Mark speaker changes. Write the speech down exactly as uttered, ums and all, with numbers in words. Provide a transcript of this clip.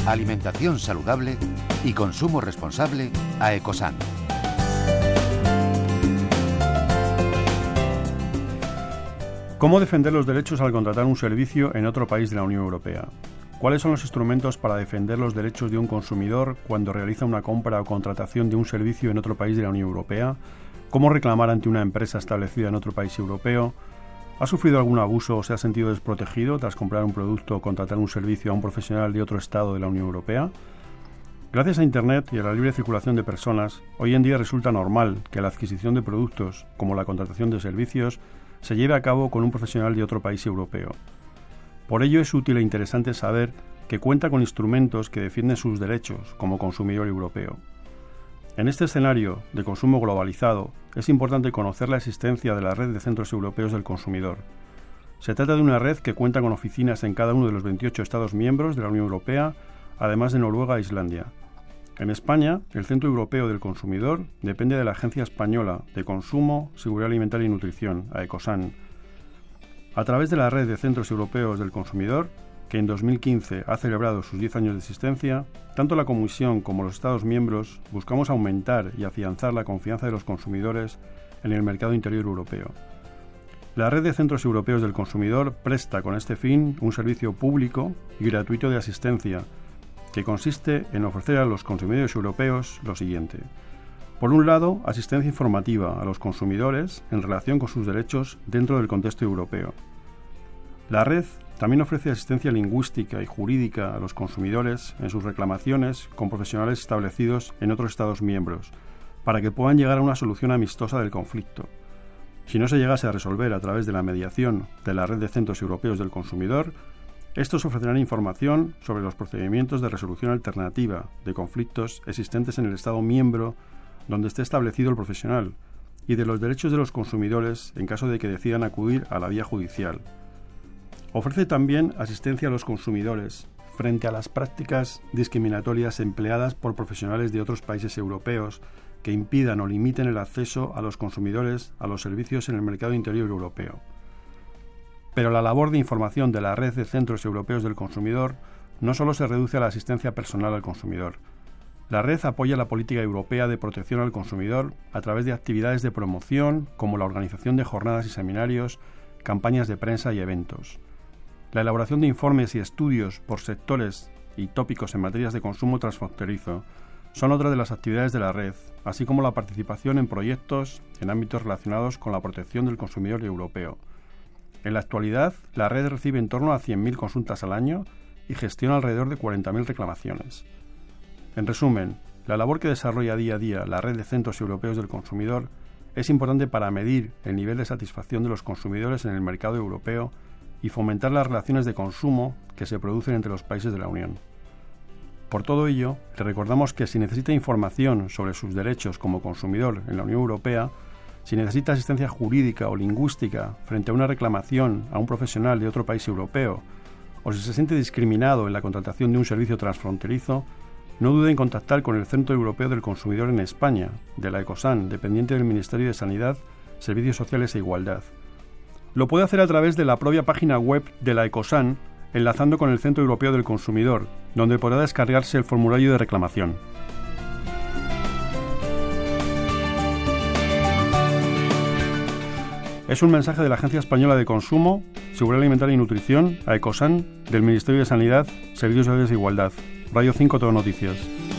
Speaker 1: alimentación saludable y consumo responsable a Ecosan.
Speaker 2: ¿Cómo defender los derechos al contratar un servicio en otro país de la Unión Europea? ¿Cuáles son los instrumentos para defender los derechos de un consumidor cuando realiza una compra o contratación de un servicio en otro país de la Unión Europea? ¿Cómo reclamar ante una empresa establecida en otro país europeo? ¿Ha sufrido algún abuso o se ha sentido desprotegido tras comprar un producto o contratar un servicio a un profesional de otro Estado de la Unión Europea? Gracias a Internet y a la libre circulación de personas, hoy en día resulta normal que la adquisición de productos, como la contratación de servicios, se lleve a cabo con un profesional de otro país europeo. Por ello es útil e interesante saber que cuenta con instrumentos que defienden sus derechos como consumidor europeo. En este escenario de consumo globalizado, es importante conocer la existencia de la Red de Centros Europeos del Consumidor. Se trata de una red que cuenta con oficinas en cada uno de los veintiocho Estados miembros de la Unión Europea, además de Noruega e Islandia. En España, el Centro Europeo del Consumidor depende de la Agencia Española de Consumo, Seguridad Alimentaria y Nutrición, AECOSAN. A través de la Red de Centros Europeos del Consumidor, que en dos mil quince ha celebrado sus diez años de existencia, tanto la Comisión como los Estados miembros buscamos aumentar y afianzar la confianza de los consumidores en el mercado interior europeo. La Red de Centros Europeos del Consumidor presta con este fin un servicio público y gratuito de asistencia, que consiste en ofrecer a los consumidores europeos lo siguiente. Por un lado, asistencia informativa a los consumidores en relación con sus derechos dentro del contexto europeo. La red también ofrece asistencia lingüística y jurídica a los consumidores en sus reclamaciones con profesionales establecidos en otros Estados miembros, para que puedan llegar a una solución amistosa del conflicto. Si no se llegase a resolver a través de la mediación de la Red de Centros Europeos del Consumidor, estos ofrecerán información sobre los procedimientos de resolución alternativa de conflictos existentes en el Estado miembro donde esté establecido el profesional y de los derechos de los consumidores en caso de que decidan acudir a la vía judicial. Ofrece también asistencia a los consumidores frente a las prácticas discriminatorias empleadas por profesionales de otros países europeos que impidan o limiten el acceso a los consumidores a los servicios en el mercado interior europeo. Pero la labor de información de la Red de Centros Europeos del Consumidor no solo se reduce a la asistencia personal al consumidor. La red apoya la política europea de protección al consumidor a través de actividades de promoción como la organización de jornadas y seminarios, campañas de prensa y eventos. La elaboración de informes y estudios por sectores y tópicos en materias de consumo transfronterizo son otra de las actividades de la red, así como la participación en proyectos en ámbitos relacionados con la protección del consumidor europeo. En la actualidad, la red recibe en torno a cien mil consultas al año y gestiona alrededor de cuarenta mil reclamaciones. En resumen, la labor que desarrolla día a día la Red de Centros Europeos del Consumidor es importante para medir el nivel de satisfacción de los consumidores en el mercado europeo y fomentar las relaciones de consumo que se producen entre los países de la Unión. Por todo ello, le recordamos que si necesita información sobre sus derechos como consumidor en la Unión Europea, si necesita asistencia jurídica o lingüística frente a una reclamación a un profesional de otro país europeo, o si se siente discriminado en la contratación de un servicio transfronterizo, no dude en contactar con el Centro Europeo del Consumidor en España, de la ECOSAN, dependiente del Ministerio de Sanidad, Servicios Sociales e Igualdad. Lo puede hacer a través de la propia página web de la ECOSAN, enlazando con el Centro Europeo del Consumidor, donde podrá descargarse el formulario de reclamación. Es un mensaje de la Agencia Española de Consumo, Seguridad Alimentaria y Nutrición, AECOSAN, del Ministerio de Sanidad, Servicios Sociales e Igualdad. Radio cinco Todo Noticias.